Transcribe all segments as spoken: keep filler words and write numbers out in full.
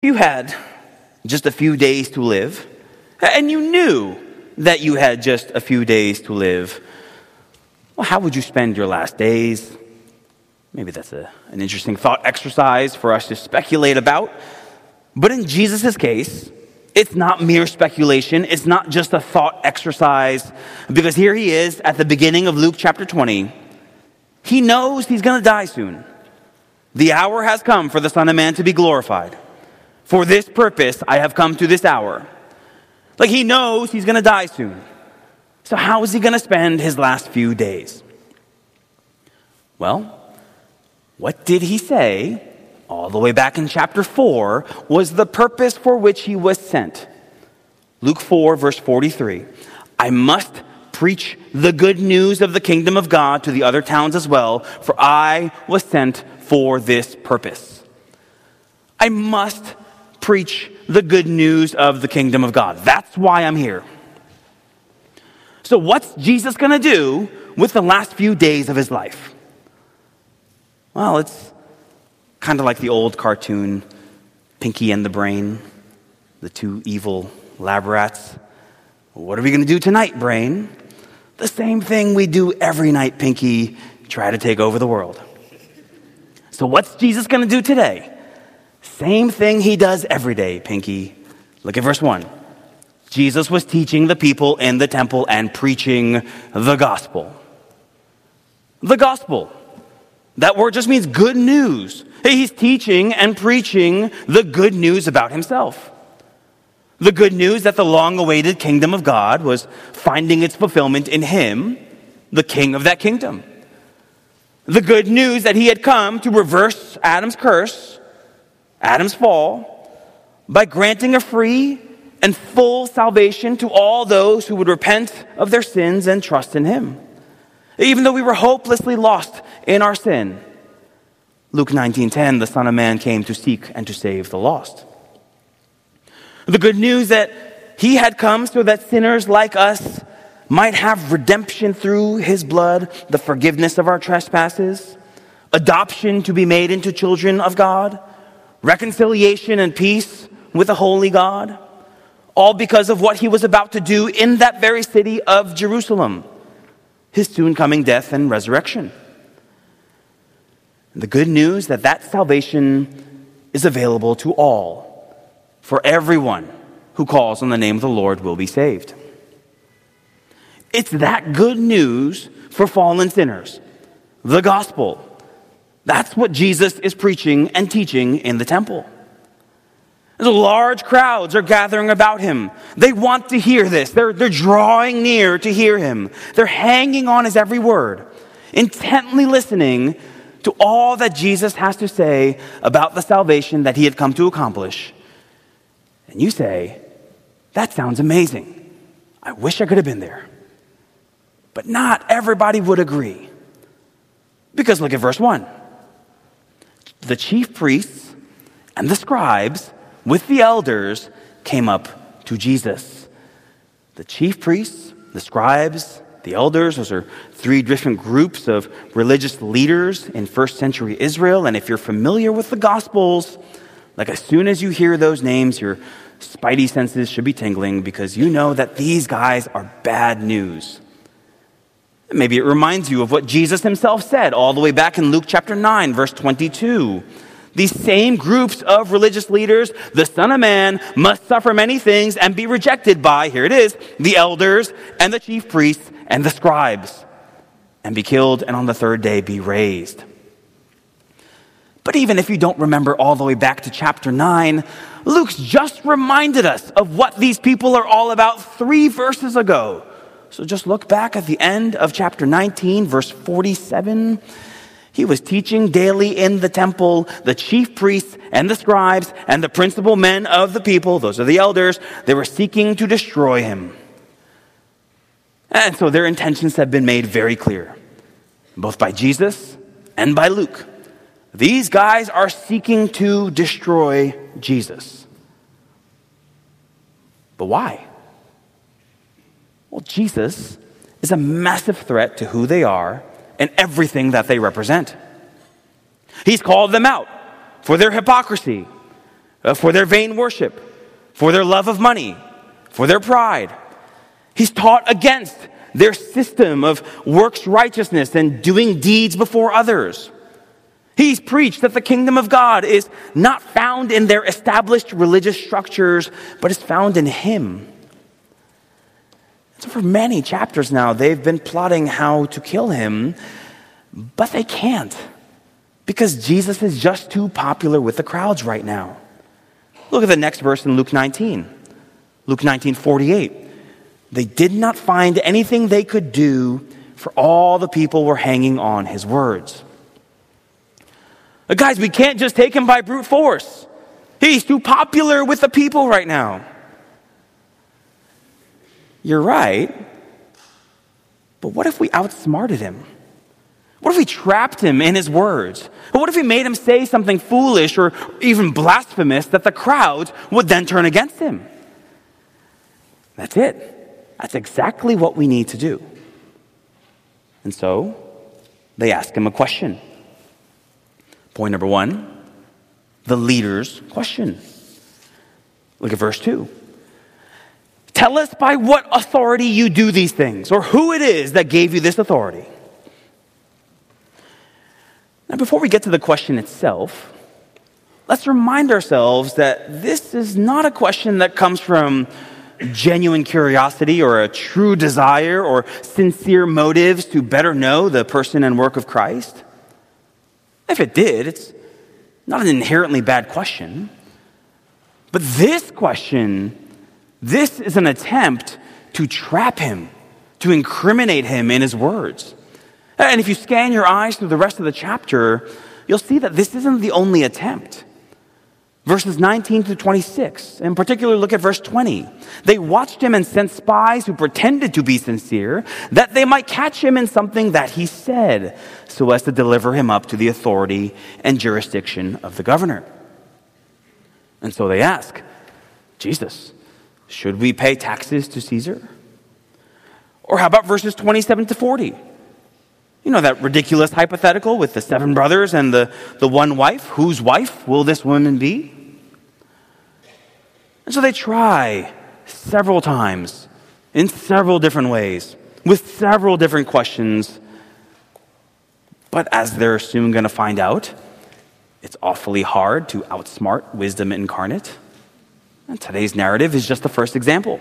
You had just a few days to live, and you knew that you had just a few days to live. Well, how would you spend your last days? Maybe that's a, an interesting thought exercise for us to speculate about. But in Jesus' case, it's not mere speculation. It's not just a thought exercise, because here he is at the beginning of Luke chapter twenty. He knows he's going to die soon. The hour has come for the Son of Man to be glorified. For this purpose, I have come to this hour. Like, he knows he's going to die soon. So how is he going to spend his last few days? Well, what did he say all the way back in chapter four was the purpose for which he was sent? Luke four, verse forty-three. I must preach the good news of the kingdom of God to the other towns as well, for I was sent for this purpose. I must preach the good news of the kingdom of God. That's why I'm here. So what's Jesus going to do with the last few days of his life? Well, it's kind of like the old cartoon, Pinky and the Brain, the two evil lab rats. What are we going to do tonight, Brain? The same thing we do every night, Pinky, try to take over the world. So what's Jesus going to do today? Same thing he does every day, Pinky. Look at verse one. Jesus was teaching the people in the temple and preaching the gospel. The gospel. That word just means good news. He's teaching and preaching the good news about himself. The good news that the long-awaited kingdom of God was finding its fulfillment in him, the king of that kingdom. The good news that he had come to reverse Adam's curse, Adam's fall, by granting a free and full salvation to all those who would repent of their sins and trust in him. Even though we were hopelessly lost in our sin, Luke nineteen ten, the Son of Man came to seek and to save the lost. The good news that he had come so that sinners like us might have redemption through his blood, the forgiveness of our trespasses, adoption to be made into children of God, reconciliation and peace with a holy God, all because of what he was about to do in that very city of Jerusalem, his soon coming death and resurrection. The good news that that salvation is available to all, for everyone who calls on the name of the Lord will be saved. It's that good news for fallen sinners, the gospel. That's what Jesus is preaching and teaching in the temple. The large crowds are gathering about him. They want to hear this. They're, they're drawing near to hear him. They're hanging on his every word, intently listening to all that Jesus has to say about the salvation that he had come to accomplish. And you say, that sounds amazing. I wish I could have been there. But not everybody would agree. Because look at verse one. The chief priests and the scribes with the elders came up to Jesus. The chief priests, the scribes, the elders, those are three different groups of religious leaders in first century Israel. And if you're familiar with the Gospels, like as soon as you hear those names, your spidey senses should be tingling, because you know that these guys are bad news. Maybe it reminds you of what Jesus himself said all the way back in Luke chapter nine, verse twenty-two. These same groups of religious leaders, the Son of Man must suffer many things and be rejected by, here it is, the elders and the chief priests and the scribes, and be killed and on the third day be raised. But even if you don't remember all the way back to chapter nine, Luke's just reminded us of what these people are all about three verses ago. So just look back at the end of chapter nineteen, verse forty-seven. He was teaching daily in the temple. The chief priests and the scribes and the principal men of the people, those are the elders, they were seeking to destroy him. And so their intentions have been made very clear, both by Jesus and by Luke. These guys are seeking to destroy Jesus. But why? Well, Jesus is a massive threat to who they are and everything that they represent. He's called them out for their hypocrisy, uh, for their vain worship, for their love of money, for their pride. He's taught against their system of works righteousness and doing deeds before others. He's preached that the kingdom of God is not found in their established religious structures, but is found in Him. So for many chapters now, they've been plotting how to kill Him, but they can't because Jesus is just too popular with the crowds right now. Look at the next verse in Luke nineteen. Luke nineteen forty-eight. They did not find anything they could do, for all the people were hanging on His words. But guys, we can't just take Him by brute force. He's too popular with the people right now. You're right. But what if we outsmarted Him? What if we trapped Him in His words? Or what if we made Him say something foolish or even blasphemous that the crowd would then turn against Him? That's it. That's exactly what we need to do. And so, they ask Him a question. Point number one, the leader's question. Look at verse two. Tell us by what authority you do these things, or who it is that gave you this authority. Now, before we get to the question itself, let's remind ourselves that this is not a question that comes from genuine curiosity or a true desire or sincere motives to better know the person and work of Christ. If it did, it's not an inherently bad question. But this question, this is an attempt to trap Him, to incriminate Him in His words. And if you scan your eyes through the rest of the chapter, you'll see that this isn't the only attempt. Verses nineteen to twenty-six, in particular, look at verse twenty. They watched Him and sent spies who pretended to be sincere, that they might catch Him in something that He said, so as to deliver Him up to the authority and jurisdiction of the governor. And so they ask, Jesus, should we pay taxes to Caesar? Or how about verses twenty-seven to forty? You know, that ridiculous hypothetical with the seven brothers and the, the one wife. Whose wife will this woman be? And so they try several times, in several different ways, with several different questions. But as they're soon going to find out, it's awfully hard to outsmart wisdom incarnate. And today's narrative is just the first example.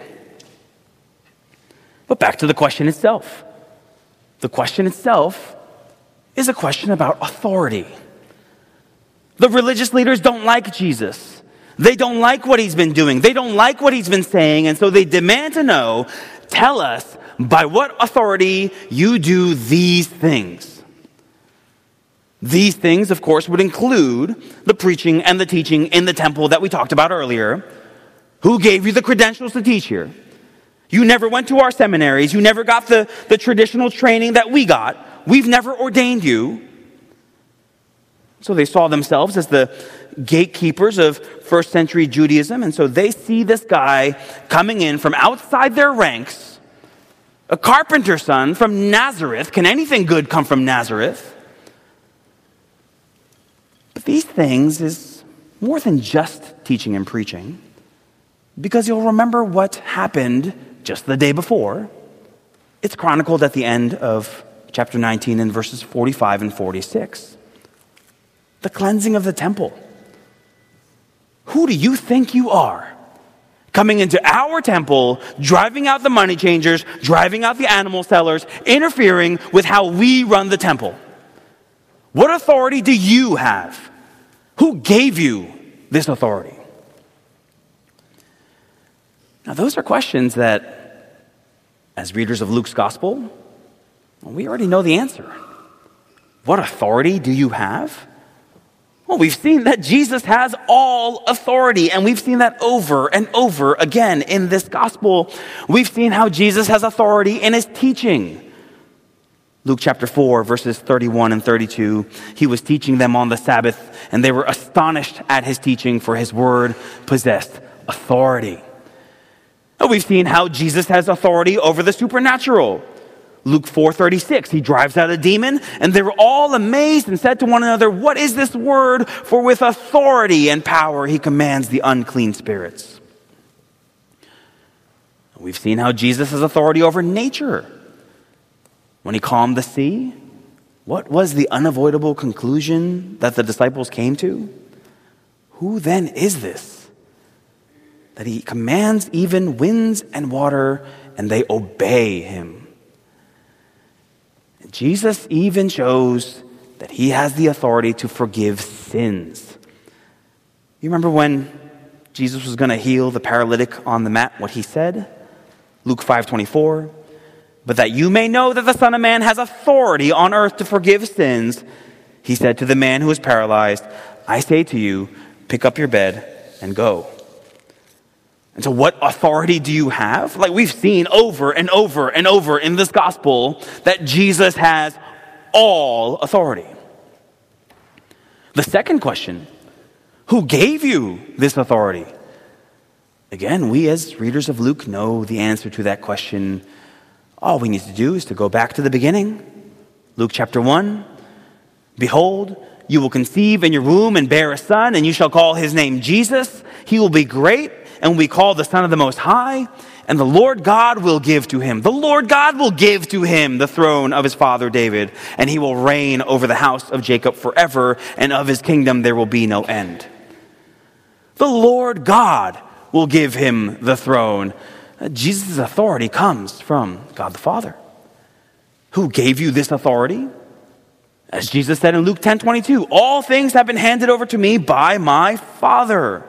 But back to the question itself. The question itself is a question about authority. The religious leaders don't like Jesus. They don't like what He's been doing. They don't like what He's been saying. And so they demand to know, tell us by what authority you do these things. These things, of course, would include the preaching and the teaching in the temple that we talked about earlier. Who gave you the credentials to teach here? You never went to our seminaries. You never got the, the traditional training that we got. We've never ordained you. So they saw themselves as the gatekeepers of first century Judaism. And so they see this guy coming in from outside their ranks, a carpenter's son from Nazareth. Can anything good come from Nazareth? But these things is more than just teaching and preaching. Because you'll remember what happened just the day before. It's chronicled at the end of chapter nineteen in verses forty-five and forty-six. The cleansing of the temple. Who do you think you are? Coming into our temple, driving out the money changers, driving out the animal sellers, interfering with how we run the temple. What authority do you have? Who gave you this authority? Now, those are questions that, as readers of Luke's gospel, well, we already know the answer. What authority do you have? Well, we've seen that Jesus has all authority, and we've seen that over and over again in this gospel. We've seen how Jesus has authority in His teaching. Luke chapter four, verses thirty-one and thirty-two, He was teaching them on the Sabbath, and they were astonished at His teaching, for His word possessed authority. We've seen how Jesus has authority over the supernatural. Luke four thirty-six, he drives out a demon, and they were all amazed and said to one another, "What is this word? For with authority and power he commands the unclean spirits." We've seen how Jesus has authority over nature. When he calmed the sea, what was the unavoidable conclusion that the disciples came to? Who then is this, that he commands even winds and water, and they obey him? Jesus even shows that he has the authority to forgive sins. You remember when Jesus was going to heal the paralytic on the mat, what he said? Luke five twenty-four, "But that you may know that the Son of Man has authority on earth to forgive sins, he said to the man who was paralyzed, I say to you, pick up your bed and go." And so what authority do you have? Like we've seen over and over and over in this gospel that Jesus has all authority. The second question, who gave you this authority? Again, we as readers of Luke know the answer to that question. All we need to do is to go back to the beginning. Luke chapter one, "Behold, you will conceive in your womb and bear a son, and you shall call his name Jesus. He will be great and will be called the Son of the Most High, and the Lord God will give to him. The Lord God will give to him the throne of his father David, and he will reign over the house of Jacob forever, and of his kingdom there will be no end." The Lord God will give him the throne. Jesus' authority comes from God the Father. Who gave you this authority? As Jesus said in Luke ten twenty-two, "All things have been handed over to me by my Father."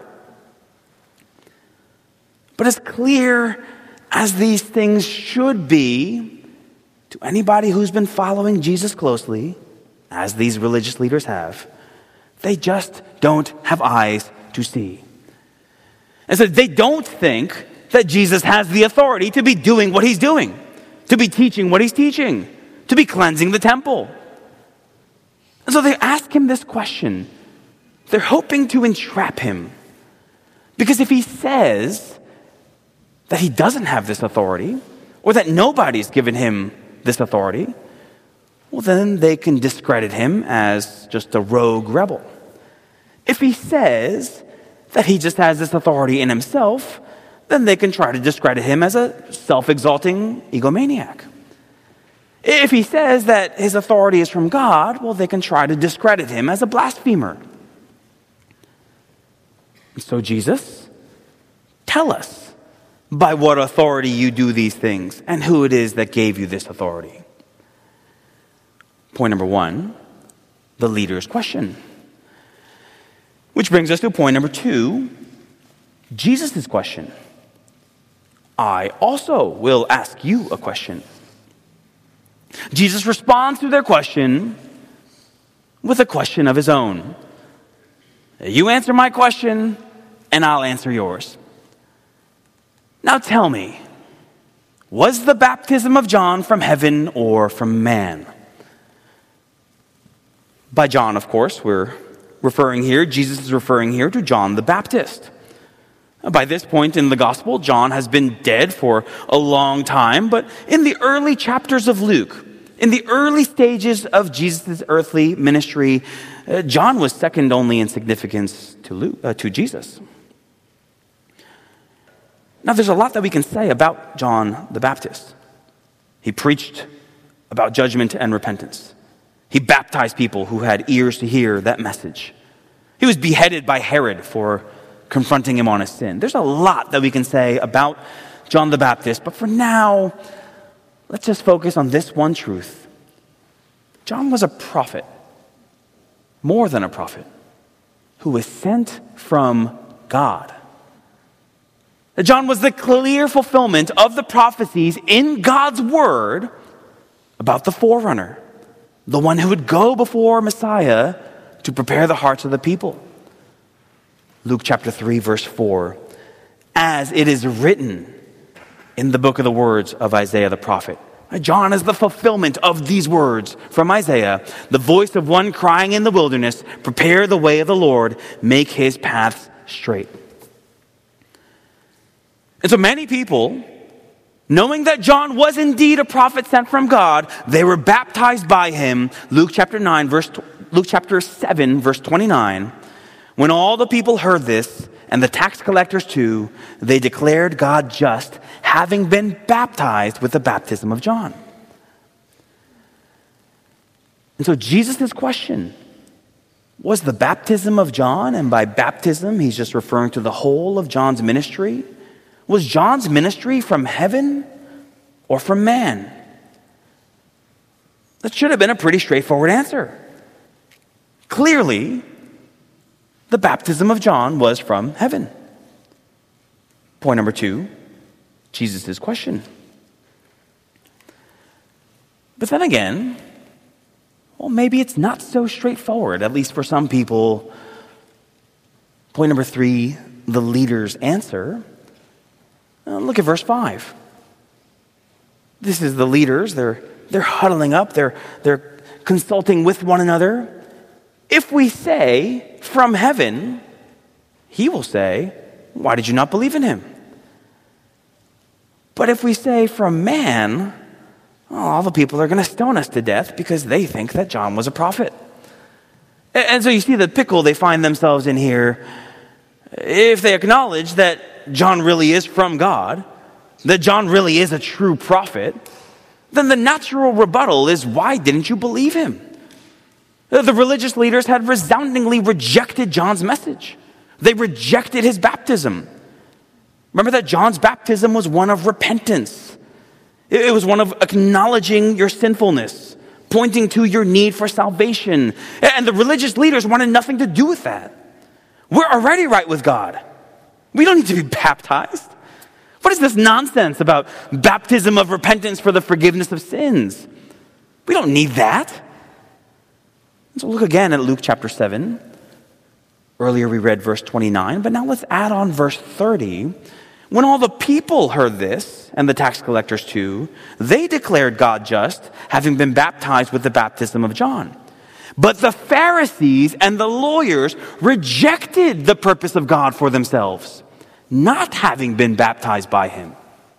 But as clear as these things should be to anybody who's been following Jesus closely, as these religious leaders have, they just don't have eyes to see. And so they don't think that Jesus has the authority to be doing what he's doing, to be teaching what he's teaching, to be cleansing the temple. And so they ask him this question. They're hoping to entrap him. Because if he says that he doesn't have this authority, or that nobody's given him this authority, well, then they can discredit him as just a rogue rebel. If he says that he just has this authority in himself, then they can try to discredit him as a self-exalting egomaniac. If he says that his authority is from God, well, they can try to discredit him as a blasphemer. And so Jesus, tell us, by what authority you do these things, and who it is that gave you this authority. Point number one, the leader's question. Which brings us to point number two, Jesus' question. I also will ask you a question. Jesus responds to their question with a question of his own. You answer my question, and I'll answer yours. Now tell me, was the baptism of John from heaven or from man? By John, of course, we're referring here, Jesus is referring here to John the Baptist. By this point in the gospel, John has been dead for a long time, but in the early chapters of Luke, in the early stages of Jesus' earthly ministry, uh, John was second only in significance to, Luke, uh, to Jesus. Now, there's a lot that we can say about John the Baptist. He preached about judgment and repentance. He baptized people who had ears to hear that message. He was beheaded by Herod for confronting him on his sin. There's a lot that we can say about John the Baptist, but for now, let's just focus on this one truth. John was a prophet, more than a prophet, who was sent from God. John was the clear fulfillment of the prophecies in God's word about the forerunner, the one who would go before Messiah to prepare the hearts of the people. Luke chapter three, verse four, as it is written in the book of the words of Isaiah the prophet. John is the fulfillment of these words from Isaiah, the voice of one crying in the wilderness, prepare the way of the Lord, make his paths straight. And so many people Knowing that John was indeed a prophet sent from God, they were baptized by him. Luke chapter nine, verse Luke chapter seven, verse twenty-nine. When all the people heard this, and the tax collectors too, they declared God just, having been baptized with the baptism of John. And so Jesus' question was the baptism of John, and by baptism, he's just referring to the whole of John's ministry. Was John's ministry from heaven or from man? That should have been a pretty straightforward answer. Clearly, the baptism of John was from heaven. Point number two, Jesus' question. But then again, well, maybe it's not so straightforward, at least for some people. Point number three, the leader's answer. Uh, look at verse five. This is the leaders. They're, they're huddling up. They're, they're consulting with one another. If we say, from heaven, he will say, why did you not believe in him? But if we say, from man, well, all the people are going to stone us to death because they think that John was a prophet. And, and so you see the pickle they find themselves in here. If they acknowledge that John really is from God, that John really is a true prophet, then the natural rebuttal is, why didn't you believe him? The religious leaders had resoundingly rejected John's message. They rejected his baptism. Remember that John's baptism was one of repentance. It was one of acknowledging your sinfulness, pointing to your need for salvation. And the religious leaders wanted nothing to do with that. We're already right with God. We don't need to be baptized. What is this nonsense about baptism of repentance for the forgiveness of sins? We don't need that. So look again at Luke chapter seven. Earlier we read verse twenty-nine, but now let's add on verse thirty. When all the people heard this, and the tax collectors too, they declared God just, having been baptized with the baptism of John. But the Pharisees and the lawyers rejected the purpose of God for themselves, not having been baptized by him.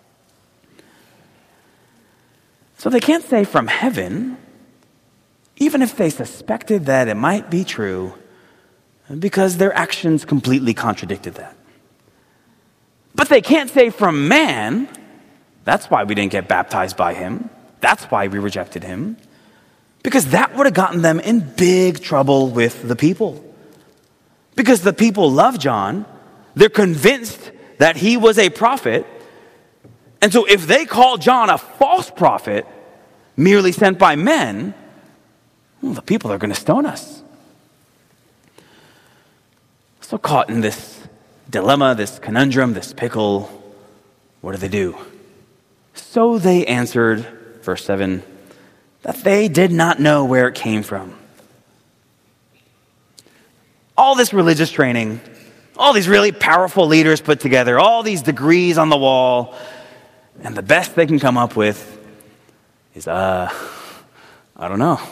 So they can't say from heaven, even if they suspected that it might be true, because their actions completely contradicted that. But they can't say from man, that's why we didn't get baptized by him. That's why we rejected him. Because that would have gotten them in big trouble with the people. Because the people love John. They're convinced that he was a prophet. And so if they call John a false prophet, merely sent by men, well, the people are going to stone us. So caught in this dilemma, this conundrum, this pickle, what do they do? So they answered, verse seven, that they did not know where it came from. All this religious training, all these really powerful leaders put together, all these degrees on the wall, and the best they can come up with is, uh, I don't know.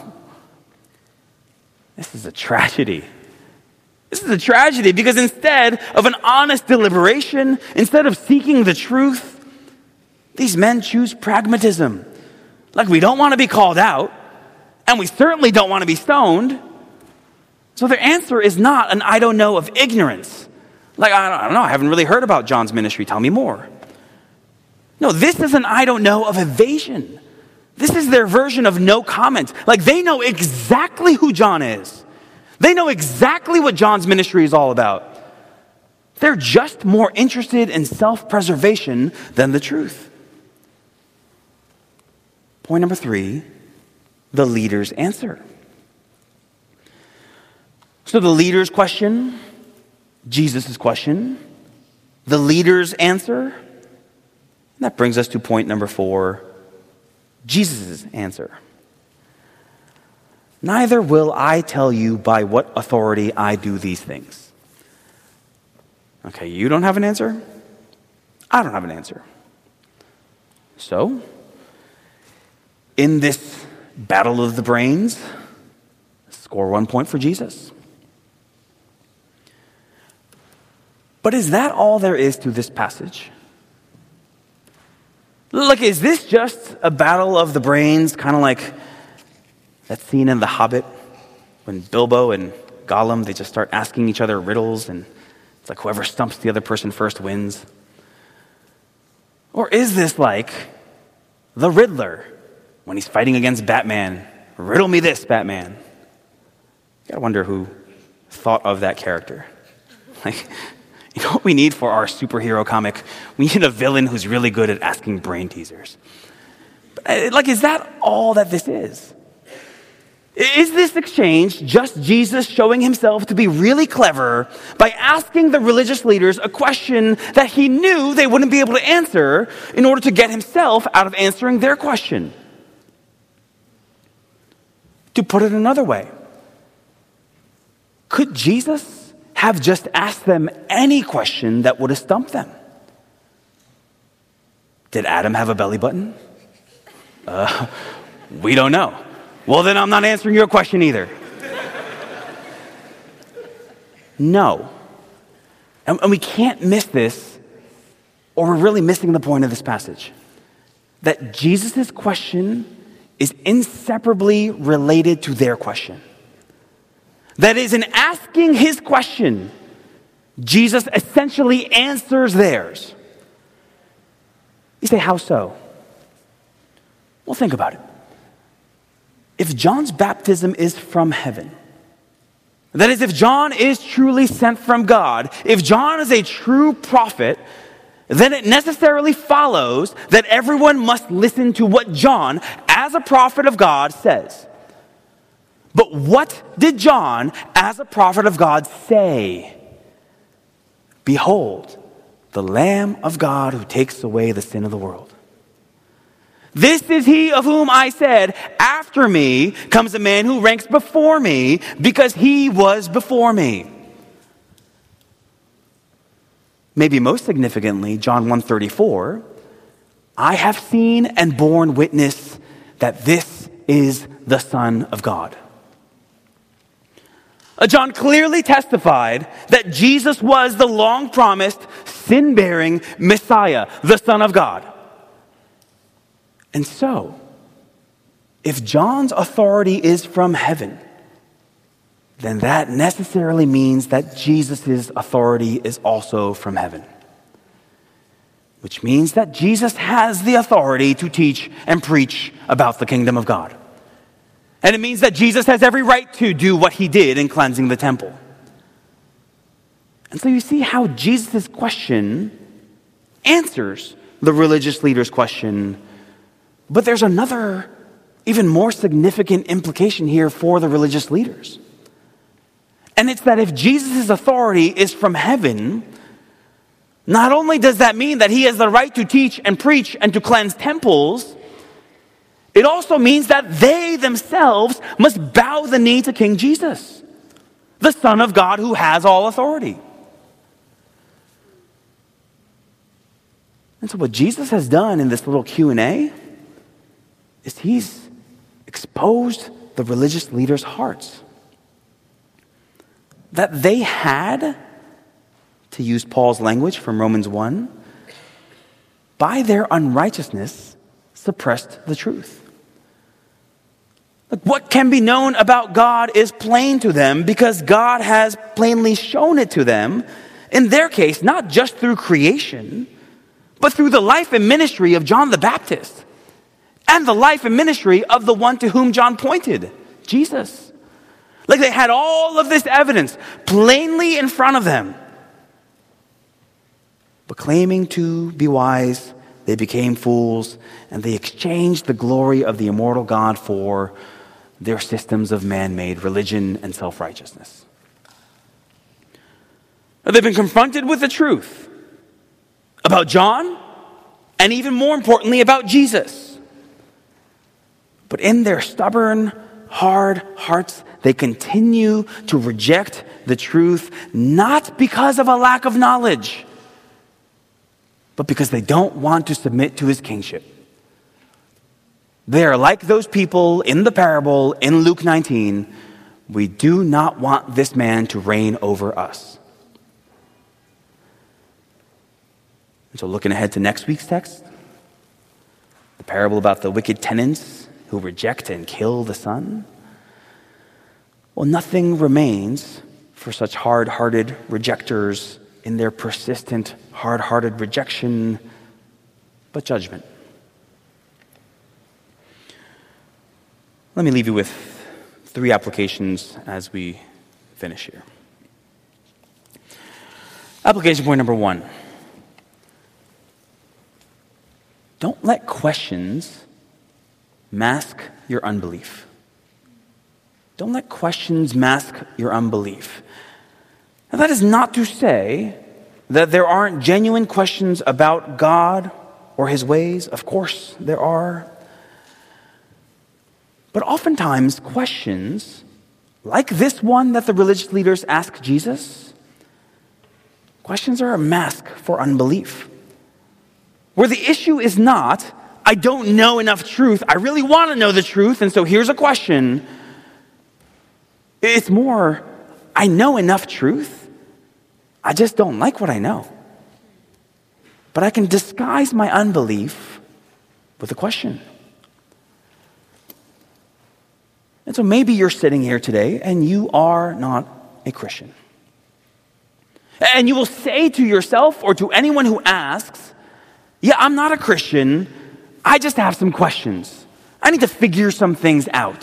This is a tragedy. This is a tragedy because instead of an honest deliberation, instead of seeking the truth, these men choose pragmatism. Like, we don't want to be called out, and we certainly don't want to be stoned. So their answer is not an I don't know of ignorance. Like, I don't know, I haven't really heard about John's ministry. Tell me more. No, this is an I don't know of evasion. This is their version of no comment. Like, they know exactly who John is. They know exactly what John's ministry is all about. They're just more interested in self-preservation than the truth. Point number three, the leader's answer. So the leader's question, Jesus' question, the leader's answer, and that brings us to point number four, Jesus' answer. Neither will I tell you by what authority I do these things. Okay, you don't have an answer? I don't have an answer. So, in this battle of the brains, score one point for Jesus. But is that all there is to this passage? Look, is this just a battle of the brains, kind of like that scene in The Hobbit when Bilbo and Gollum, they just start asking each other riddles, and it's like whoever stumps the other person first wins? Or is this like the Riddler when he's fighting against Batman? Riddle me this, Batman. You gotta wonder who thought of that character. Like, you know what we need for our superhero comic? We need a villain who's really good at asking brain teasers. Like, is that all that this is? Is this exchange just Jesus showing himself to be really clever by asking the religious leaders a question that he knew they wouldn't be able to answer in order to get himself out of answering their question? To put it another way, could Jesus have just asked them any question that would have stumped them? Did Adam have a belly button? Uh, we don't know. Well, then I'm not answering your question either. No. And, and we can't miss this, or we're really missing the point of this passage. That Jesus' question is inseparably related to their question. That is, in asking his question, Jesus essentially answers theirs. You say, how so? Well, think about it. If John's baptism is from heaven, that is, if John is truly sent from God, if John is a true prophet, then it necessarily follows that everyone must listen to what John, as a prophet of God, says. But what did John, as a prophet of God, say? Behold, the Lamb of God who takes away the sin of the world. This is he of whom I said, after me comes a man who ranks before me because he was before me. Maybe most significantly, John one thirty-four, I have seen and borne witness that this is the Son of God. John clearly testified that Jesus was the long-promised, sin-bearing Messiah, the Son of God. And so, if John's authority is from heaven, then that necessarily means that Jesus' authority is also from heaven. Which means that Jesus has the authority to teach and preach about the kingdom of God. And it means that Jesus has every right to do what he did in cleansing the temple. And so you see how Jesus' question answers the religious leaders' question. But there's another, even more significant implication here for the religious leaders. And it's that if Jesus' authority is from heaven, not only does that mean that he has the right to teach and preach and to cleanse temples, it also means that they themselves must bow the knee to King Jesus, the Son of God who has all authority. And so what Jesus has done in this little Q and A is he's exposed the religious leaders' hearts. That they had, to use Paul's language from Romans one, by their unrighteousness suppressed the truth. Like, what can be known about God is plain to them because God has plainly shown it to them, in their case, not just through creation, but through the life and ministry of John the Baptist. And the life and ministry of the one to whom John pointed, Jesus. Like, they had all of this evidence plainly in front of them. But claiming to be wise, they became fools, and they exchanged the glory of the immortal God for their systems of man-made religion and self-righteousness. They've been confronted with the truth about John, and even more importantly, about Jesus. But in their stubborn, hard hearts, they continue to reject the truth, not because of a lack of knowledge, but because they don't want to submit to his kingship. They are like those people in the parable in Luke nineteen. We do not want this man to reign over us. And so looking ahead to next week's text, The parable about the wicked tenants who reject and kill the son. Well, nothing remains for such hard-hearted rejectors in their persistent, hard-hearted rejection but judgment. Let me leave you with three applications as we finish here. Application point number one. Don't let questions mask your unbelief. Don't let questions mask your unbelief. Now, that is not to say that there aren't genuine questions about God or his ways. Of course, there are. But oftentimes, questions like this one that the religious leaders ask Jesus, questions are a mask for unbelief. Where the issue is not, I don't know enough truth, I really want to know the truth, and so here's a question. It's more, I know enough truth, I just don't like what I know. But I can disguise my unbelief with a question. And so maybe you're sitting here today and you are not a Christian. And you will say to yourself or to anyone who asks, yeah, I'm not a Christian, I just have some questions. I need to figure some things out.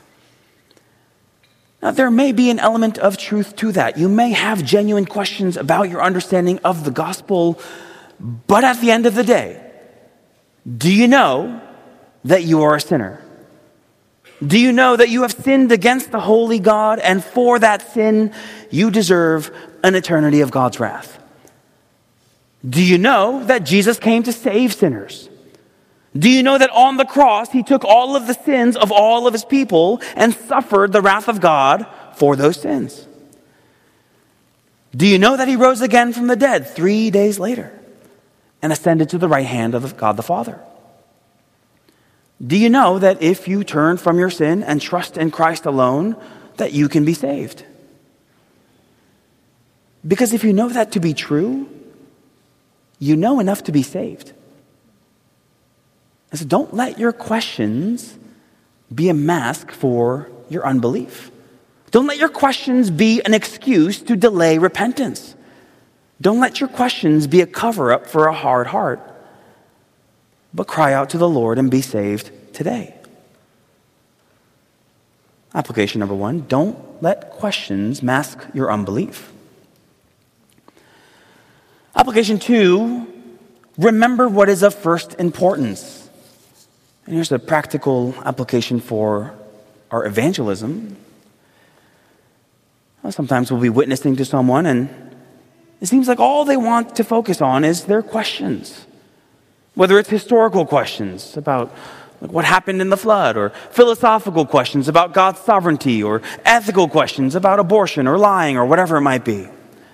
Now, there may be an element of truth to that. You may have genuine questions about your understanding of the gospel, but at the end of the day, do you know that you are a sinner? Do you know that you have sinned against the holy God, and for that sin, you deserve an eternity of God's wrath? Do you know that Jesus came to save sinners? Do you know that on the cross, he took all of the sins of all of his people and suffered the wrath of God for those sins? Do you know that he rose again from the dead three days later and ascended to the right hand of God the Father? Do you know that if you turn from your sin and trust in Christ alone, that you can be saved? Because if you know that to be true, you know enough to be saved. And so don't let your questions be a mask for your unbelief. Don't let your questions be an excuse to delay repentance. Don't let your questions be a cover-up for a hard heart. But cry out to the Lord and be saved today. Application number one, don't let questions mask your unbelief. Application two, remember what is of first importance. And here's a practical application for our evangelism. Well, sometimes we'll be witnessing to someone and it seems like all they want to focus on is their questions. Whether it's historical questions about like what happened in the flood, or philosophical questions about God's sovereignty, or ethical questions about abortion or lying or whatever it might be.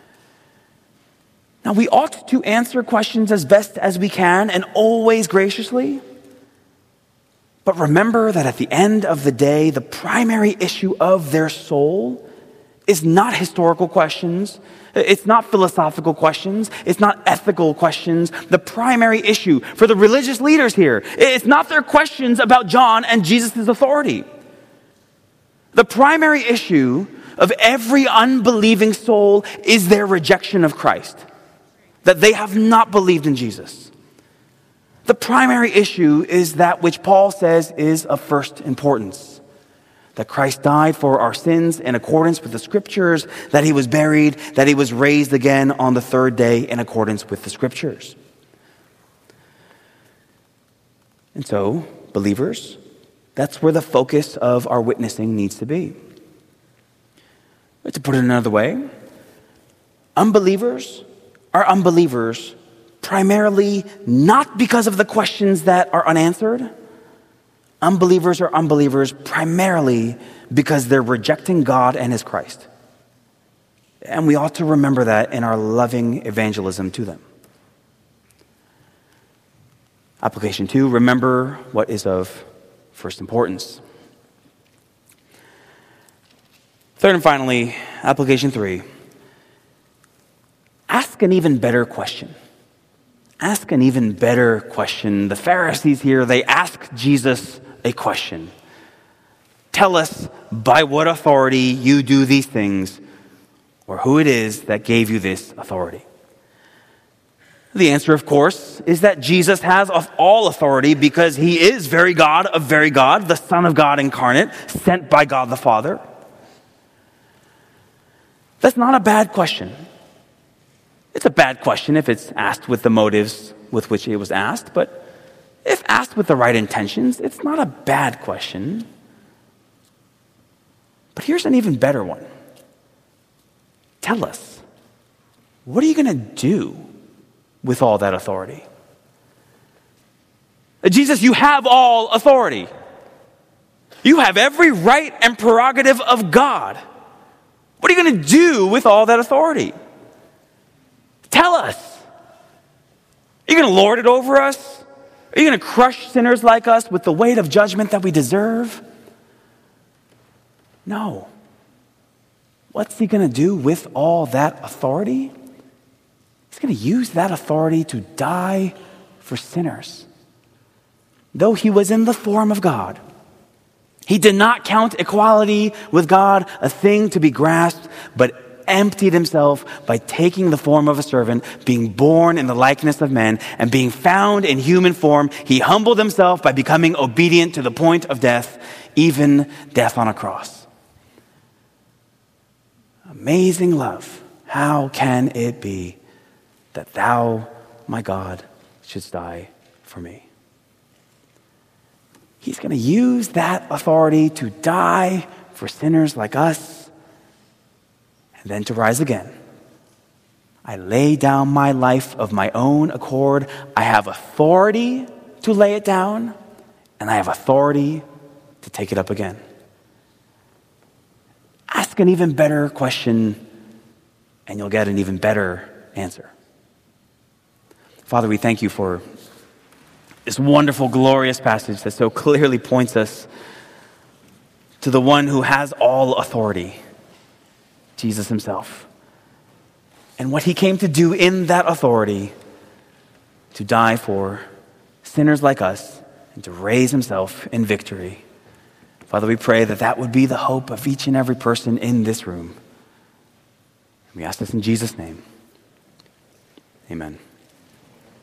Now, we ought to answer questions as best as we can and always graciously. But remember that at the end of the day, the primary issue of their soul is not historical questions. It's not philosophical questions. It's not ethical questions. The primary issue for the religious leaders here, it's not their questions about John and Jesus' authority. The primary issue of every unbelieving soul is their rejection of Christ. That they have not believed in Jesus. The primary issue is that which Paul says is of first importance. That Christ died for our sins in accordance with the scriptures, that he was buried, that he was raised again on the third day in accordance with the scriptures. And so, believers, that's where the focus of our witnessing needs to be. But to put it another way, unbelievers are unbelievers primarily not because of the questions that are unanswered. Unbelievers are unbelievers primarily because they're rejecting God and his Christ. And we ought to remember that in our loving evangelism to them. Application two, remember what is of first importance. Third and finally, application three, ask an even better question. ask an even better question. The Pharisees here, they ask Jesus a question. Tell us by what authority you do these things, or who it is that gave you this authority. The answer, of course, is that Jesus has all authority because he is very God of very God, the Son of God incarnate, sent by God the Father. That's not a bad question. It's a bad question if it's asked with the motives with which it was asked, but if asked with the right intentions, it's not a bad question. But here's an even better one. Tell us, what are you going to do with all that authority? Jesus, you have all authority. You have every right and prerogative of God. What are you going to do with all that authority? Tell us. Are you going to lord it over us? Are you going to crush sinners like us with the weight of judgment that we deserve? No. What's he going to do with all that authority? He's going to use that authority to die for sinners. Though he was in the form of God, he did not count equality with God a thing to be grasped, but emptied himself by taking the form of a servant, being born in the likeness of men, and being found in human form. He humbled himself by becoming obedient to the point of death, even death on a cross. Amazing love. How can it be that thou, my God, shouldst die for me? He's going to use that authority to die for sinners like us and then to rise again. I lay down my life of my own accord. I have authority to lay it down, and I have authority to take it up again. Ask an even better question, and you'll get an even better answer. Father, we thank you for this wonderful, glorious passage that so clearly points us to the one who has all authority, Jesus himself, and what he came to do in that authority, to die for sinners like us and to raise himself in victory. Father, we pray that that would be the hope of each and every person in this room. We ask this in Jesus' name. Amen.